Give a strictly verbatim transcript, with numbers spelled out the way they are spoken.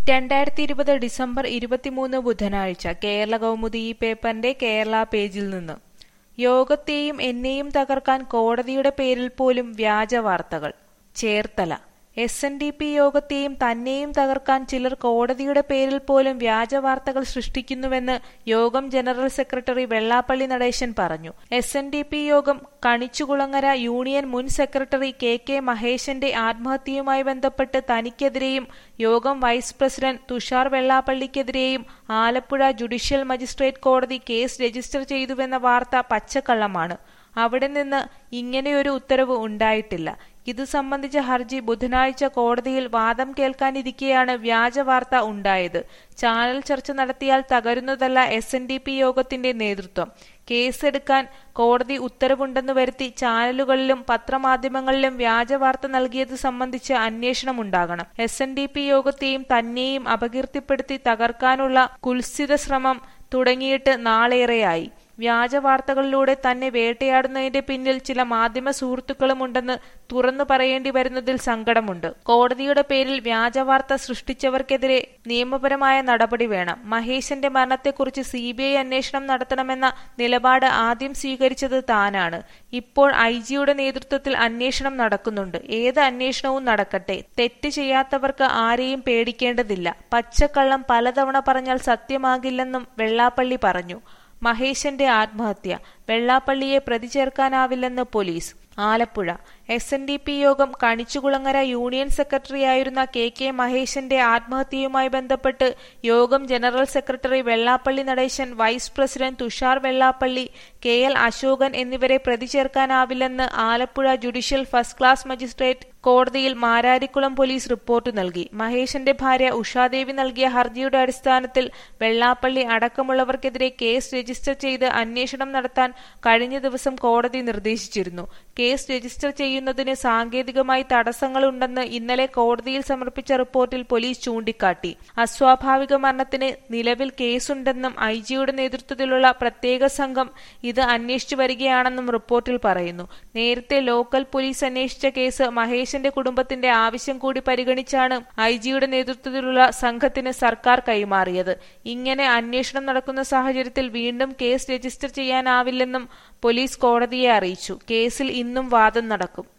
രണ്ടായിരത്തി ഇരുപത് ഡിസംബർ ഇരുപത്തിമൂന്ന് ബുധനാഴ്ച കേരളകൗമുദി ഈ പേപ്പറിന്റെ കേരള പേജിൽ നിന്ന് യോഗത്തെയും എന്നെയും തകർക്കാൻ കോടതിയുടെ പേരിൽ പോലും വ്യാജ വാർത്തകൾ. Cherthala S N D P യോഗത്തെയും തന്നെയും തകർക്കാൻ ചിലർ കോടതിയുടെ പേരിൽ പോലും വ്യാജ വാർത്തകൾ സൃഷ്ടിക്കുന്നുവെന്ന് യോഗം ജനറൽ സെക്രട്ടറി വെള്ളാപ്പള്ളി നടേശൻ പറഞ്ഞു. എസ് എൻ ഡി പി യോഗം കണിച്ചുകുളങ്ങര യൂണിയൻ മുൻ സെക്രട്ടറി കെ കെ മഹേശന്റെ ആത്മഹത്യയുമായി ബന്ധപ്പെട്ട് തനിക്കെതിരെയും യോഗം വൈസ് പ്രസിഡന്റ് തുഷാർ വെള്ളാപ്പള്ളിക്കെതിരെയും ആലപ്പുഴ ജുഡീഷ്യൽ മജിസ്ട്രേറ്റ് കോടതി കേസ് രജിസ്റ്റർ ചെയ്തുവെന്ന വാർത്ത പച്ചക്കള്ളമാണ്. അവിടെ നിന്ന് ഇങ്ങനെയൊരു ഉത്തരവ് ഉണ്ടായിട്ടില്ല. ഇതു സംബന്ധിച്ച ഹർജി ബുധനാഴ്ച കോടതിയിൽ വാദം കേൾക്കാനിരിക്കെയാണ് വ്യാജ വാർത്ത ഉണ്ടായത്. ചാനൽ ചർച്ച നടത്തിയാൽ തകരുന്നതല്ല എസ് എൻ ഡി പി യോഗത്തിന്റെ നേതൃത്വം. കേസെടുക്കാൻ കോടതി ഉത്തരവുണ്ടെന്ന് വരുത്തി ചാനലുകളിലും പത്രമാധ്യമങ്ങളിലും വ്യാജ വാർത്ത നൽകിയത് സംബന്ധിച്ച് അന്വേഷണമുണ്ടാകണം. എസ് എൻ ഡി പി യോഗത്തെയും തന്നെയും അപകീർത്തിപ്പെടുത്തി തകർക്കാനുള്ള കുൽസിത ശ്രമം തുടങ്ങിയിട്ട് നാളേറെയായി. വ്യാജ വാർത്തകളിലൂടെ തന്നെ വേട്ടയാടുന്നതിന്റെ പിന്നിൽ ചില മാധ്യമ സുഹൃത്തുക്കളുമുണ്ടെന്ന് തുറന്നു പറയേണ്ടി വരുന്നതിൽ സങ്കടമുണ്ട്. കോടതിയുടെ പേരിൽ വ്യാജ വാർത്ത സൃഷ്ടിച്ചവർക്കെതിരെ നിയമപരമായ നടപടി വേണം. മഹേശന്റെ മരണത്തെക്കുറിച്ച് സി ബി ഐ അന്വേഷണം നടത്തണമെന്ന നിലപാട് ആദ്യം സ്വീകരിച്ചത് താനാണ്. ഇപ്പോൾ ഐ ജിയുടെ നേതൃത്വത്തിൽ അന്വേഷണം നടക്കുന്നുണ്ട്. ഏത് അന്വേഷണവും നടക്കട്ടെ. തെറ്റ് ചെയ്യാത്തവർക്ക് ആരെയും പേടിക്കേണ്ടതില്ല. പച്ചക്കള്ളം പലതവണ പറഞ്ഞാൽ സത്യമാകില്ലെന്നും വെള്ളാപ്പള്ളി പറഞ്ഞു. മഹേശന്റെ ആത്മഹത്യ വെള്ളാപ്പള്ളിയെ പ്രതി ചേർക്കാനാവില്ലെന്ന് police. Alappuzha S N D P യോഗം കണിച്ചുകുളങ്ങര യൂണിയൻ സെക്രട്ടറിയായിരുന്ന കെ കെ മഹേശന്റെ ആത്മഹത്യയുമായി ബന്ധപ്പെട്ട് യോഗം general secretary Vellappally Natesan, vice president Thushar Vellappally, K L Ashokan എന്നിവരെ പ്രതി ചേർക്കാനാവില്ലെന്ന് Alappuzha judicial first class magistrate കോടതിയിൽ മാരാരിക്കുളം പോലീസ് റിപ്പോർട്ട് നൽകി. മഹേശന്റെ ഭാര്യ ഉഷാദേവി നൽകിയ ഹർജിയുടെ അടിസ്ഥാനത്തിൽ വെള്ളാപ്പള്ളി അടക്കമുള്ളവർക്കെതിരെ കേസ് രജിസ്റ്റർ ചെയ്ത് അന്വേഷണം നടത്താൻ കഴിഞ്ഞ ദിവസം കോടതി നിർദ്ദേശിച്ചിരുന്നു. കേസ് രജിസ്റ്റർ ചെയ്യുന്നതിന് സാങ്കേതികമായി തടസ്സങ്ങളുണ്ടെന്ന് ഇന്നലെ കോടതിയിൽ സമർപ്പിച്ച റിപ്പോർട്ടിൽ പോലീസ് ചൂണ്ടിക്കാട്ടി. അസ്വാഭാവിക മരണത്തിന് നിലവിൽ കേസുണ്ടെന്നും ഐ ജിയുടെ നേതൃത്വത്തിലുള്ള പ്രത്യേക സംഘം ഇത് അന്വേഷിച്ചു വരികയാണെന്നും റിപ്പോർട്ടിൽ പറയുന്നു. നേരത്തെ ലോക്കൽ പോലീസ് അന്വേഷിച്ച കേസ് മഹേശന്റെ കുടുംബത്തിന്റെ ആവശ്യം കൂടി പരിഗണിച്ചാണ് ഐ ജിയുടെ നേതൃത്വത്തിലുള്ള സംഘത്തിന് സർക്കാർ കൈമാറിയത്. ഇങ്ങനെ അന്വേഷണം നടക്കുന്ന സാഹചര്യത്തിൽ വീണ്ടും കേസ് രജിസ്റ്റർ ചെയ്യാനാവില്ലെന്നും പോലീസ് കോടതിയെ അറിയിച്ചു. കേസിൽ ഇന്നും വാദം നടക്കും.